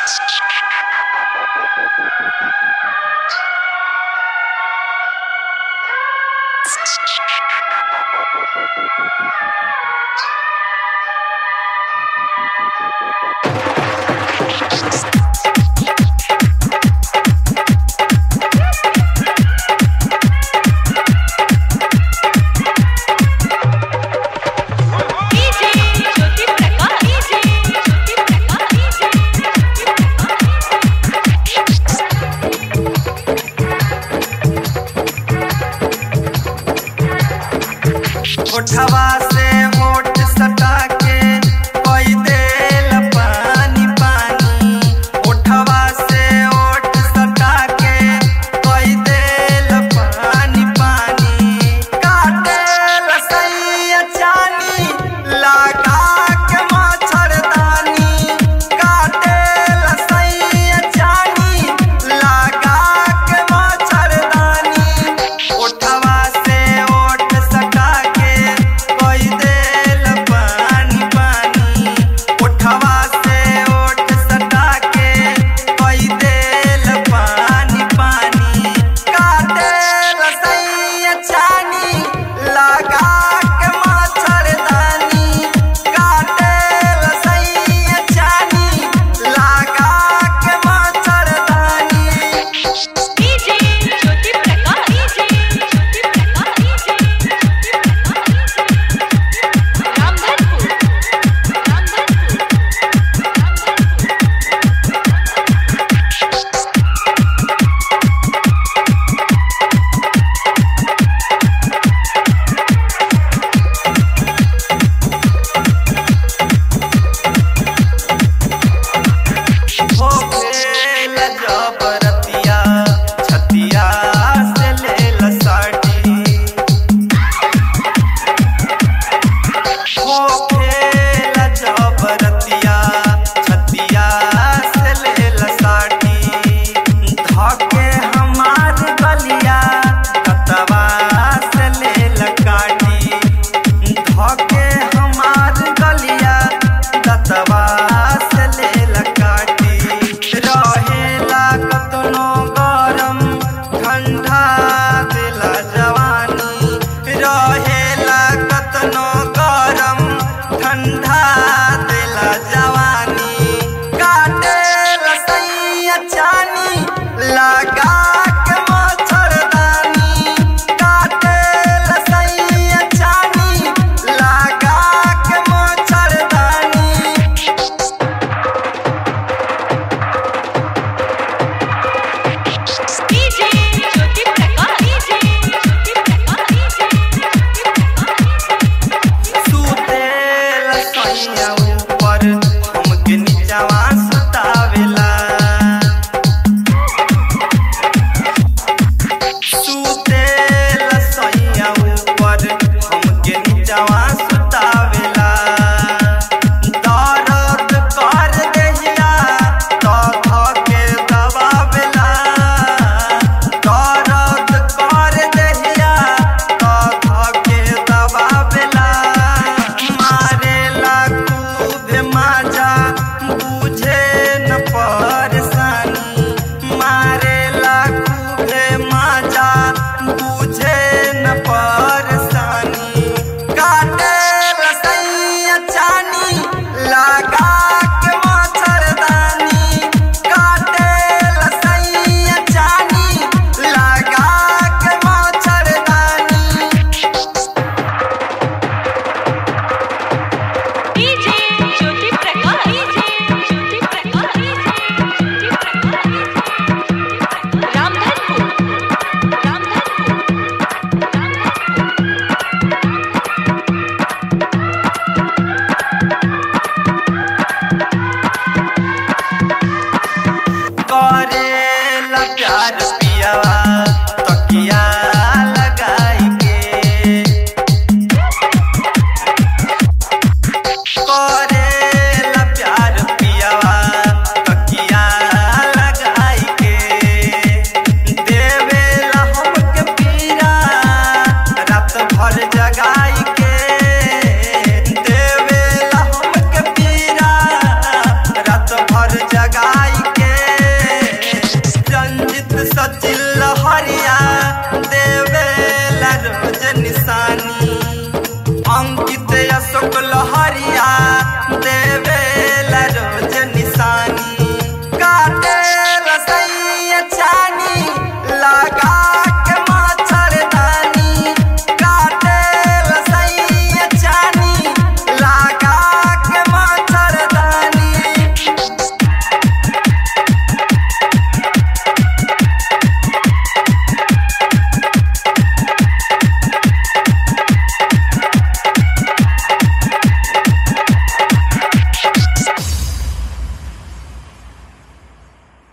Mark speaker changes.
Speaker 1: उठवा से होठ सटा के कोई देल पानी पानी। उठवा से होठ सटा के कोई देल पानी पानी। काटेल सैया चानी लगा के मच्छरदानी। काटेल सैया चानी लगा के मच्छरदानी। उठवा से होठ सटा के कोई देल पानी पानी। उठवा से होठ सटा के कोई देल पानी पानी। काटेल सैया चानी लगा के मच्छरदानी। काटेल सैया चानी लगा के मच्छरदानी।
Speaker 2: डीजे ज्योति प्रकाश रामधनपुर
Speaker 1: हो खेल जबरतिया छतिया से लेल साड़ी। हो खेल जबरतिया छतिया से लेल साड़ी। धके हमार गलिया कतवा से लेल काटी। धके हमार गलिया कतवा से लेल काटी। रहेला कतनो गरम ठंडा देला जवानी। रहेला कतनो गरम ठंडा देला जवानी। काटेल सैया चानी लगा के मच्छरदानी। काटेल सैया चानी लगा के मच्छरदानी।
Speaker 2: डीजे ज्योति प्रकाश
Speaker 1: सुतेल सैया ऊपर हमके नीचवा सुतावेला। सुतेल सैया ऊपर हमके नीचवा सुतावेला। दर्द कर देहिया तो धके दबावेला। दर्द कर देहिया तो धके दबावेला। मारेला खूब माजा बुझे न परेशानी। मारेला खूब माजा बुझे न परेशानी। काटेल सैया चानी लगा के मच्छरदानी। काटेल सैया चानी लगा के मच्छरदानी।
Speaker 2: डीजे ज्योति प्रकाश रामधनपुर
Speaker 1: करेला प्यार पियावा तकिया लगाई के। करेला प्यार पियावा तकिया लगाई के। देवेला हमके पीरा रात भर जगाई के। देवेला हमके पीरा रात भर जगाई अशोक लहरी